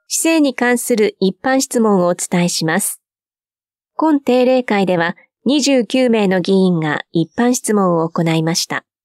市政に関する一般質問をお伝えします。今定例会では29名の議員が一般質問を行いました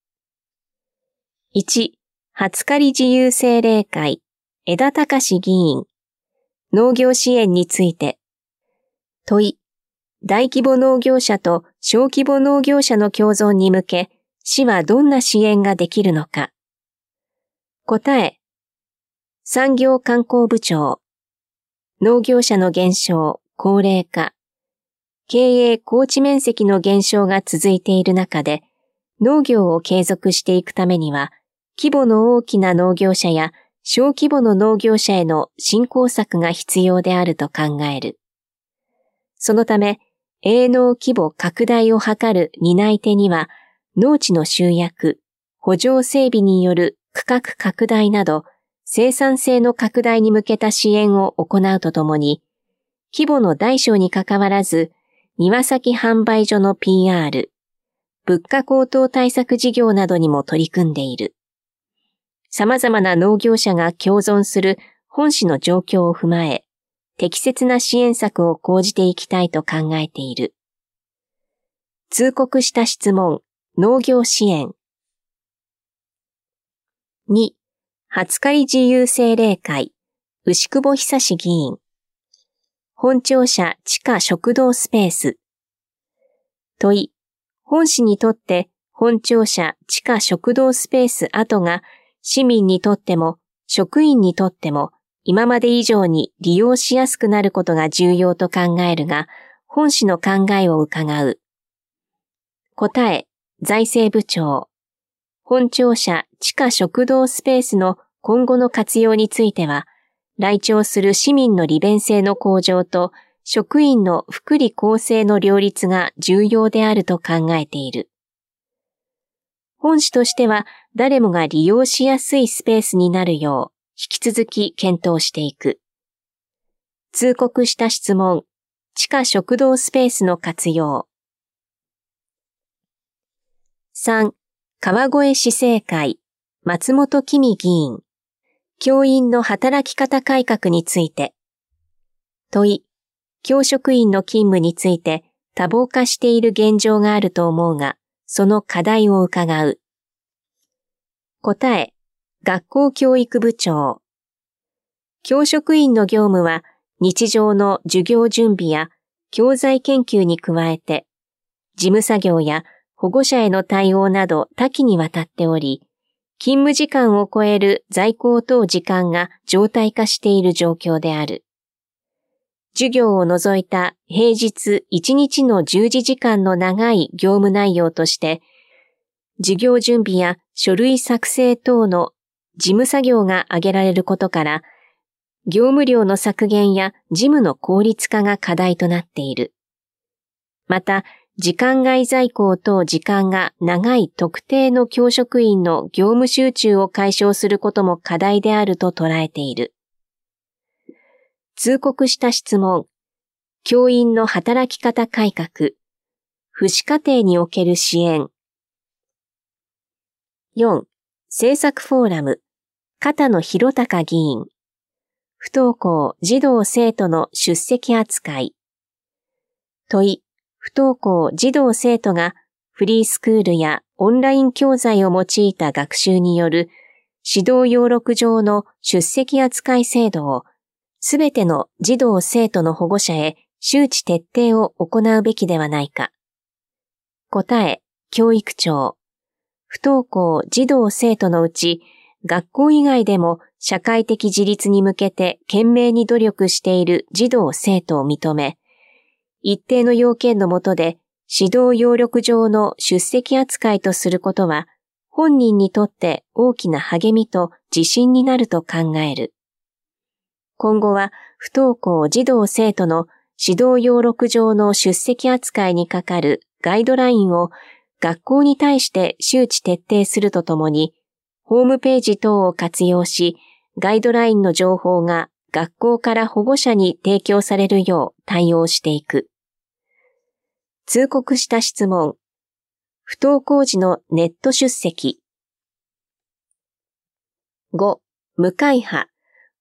。1、初借自由政令会、枝孝議員、農業支援について。問い、大規模農業者と小規模農業者の共存に向け、市はどんな支援ができるのか。答え、産業観光部長、農業者の減少、高齢化、経営耕地面積の減少が続いている中で、農業を継続していくためには、規模の大きな農業者や小規模の農業者への振興策が必要であると考える。そのため、営農規模拡大を図る担い手には、農地の集約、圃場整備による区画拡大など、生産性の拡大に向けた支援を行うとともに、規模の大小にかかわらず、庭先販売所の PR、物価高騰対策事業などにも取り組んでいる。様々な農業者が共存する本市の状況を踏まえ、適切な支援策を講じていきたいと考えている。通告した質問、農業支援。2、初借自由政令会、牛久保久議員。本庁舎地下食堂スペース。問い、本市にとって本庁舎地下食堂スペース跡が市民にとっても職員にとっても今まで以上に利用しやすくなることが重要と考えるが、本市の考えを伺う。答え、財政部長。本庁舎地下食堂スペースの今後の活用については、来庁する市民の利便性の向上と職員の福利厚生の両立が重要であると考えている。本市としては誰もが利用しやすいスペースになるよう引き続き検討していく。通告した質問、地下食堂スペースの活用。3、川越市政会、松本公議員。教員の働き方改革について。問い、教職員の勤務について多忙化している現状があると思うが、その課題を伺う。答え、学校教育部長。教職員の業務は日常の授業準備や教材研究に加えて、事務作業や保護者への対応など多岐にわたっており、勤務時間を超える在校等時間が常態化している状況である。授業を除いた平日1日の従事時間の長い業務内容として、授業準備や書類作成等の事務作業が挙げられることから、業務量の削減や事務の効率化が課題となっている。また、時間外在校等時間が長い特定の教職員の業務集中を解消することも課題であると捉えている。通告した質問、教員の働き方改革、父子家庭における支援。4、政策フォーラム、片野博隆議員。不登校児童生徒の出席扱い。問い、不登校児童生徒がフリースクールやオンライン教材を用いた学習による指導要録上の出席扱い制度をすべての児童生徒の保護者へ周知徹底を行うべきではないか。答え、教育長。不登校児童生徒のうち学校以外でも社会的自立に向けて懸命に努力している児童生徒を認め、一定の要件の下で指導要録上の出席扱いとすることは、本人にとって大きな励みと自信になると考える。今後は不登校児童生徒の指導要録上の出席扱いにかかるガイドラインを学校に対して周知徹底するとともに、ホームページ等を活用し、ガイドラインの情報が学校から保護者に提供されるよう対応していく。通告した質問、不登校時のネット出席。5、無会派、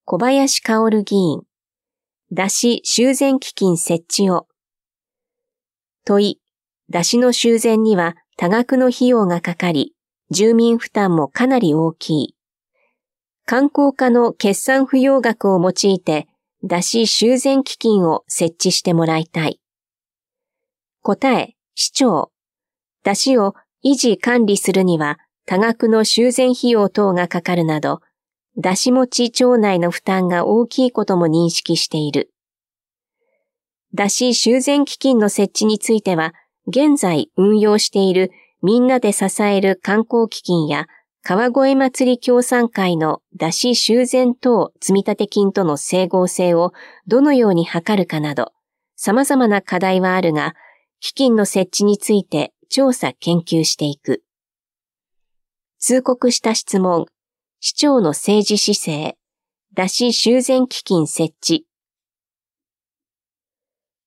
小林薫議員、出し修繕基金設置を。問い、出しの修繕には多額の費用がかかり、住民負担もかなり大きい。観光課の決算不要額を用いて、出し修繕基金を設置してもらいたい。答え、市長。出しを維持管理するには多額の修繕費用等がかかるなど、出し持ち町内の負担が大きいことも認識している。出し修繕基金の設置については、現在運用しているみんなで支える観光基金や川越祭り協賛会の出し修繕等積立金との整合性をどのように図るかなど、様々な課題はあるが、基金の設置について調査研究していく。通告した質問、市長の政治姿勢、出し修繕基金設置。